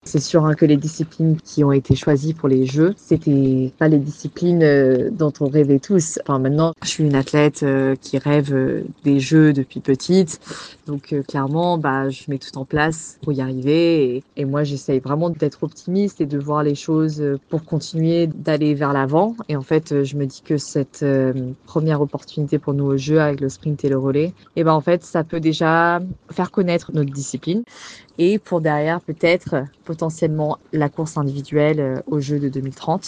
C'est sûr que les disciplines qui ont été choisies pour les Jeux, c'était pas les disciplines dont on rêvait tous. Enfin, maintenant, je suis une athlète qui rêve des Jeux depuis petite. Donc, clairement, je mets tout en place pour y arriver. Et moi, j'essaye vraiment d'être optimiste et de voir les choses pour continuer d'aller vers l'avant. Et en fait, je me dis que cette première opportunité pour nous aux Jeux avec le sprint et le relais, en fait, ça peut déjà faire connaître notre discipline et pour derrière peut-être potentiellement la course individuelle aux Jeux de 2030.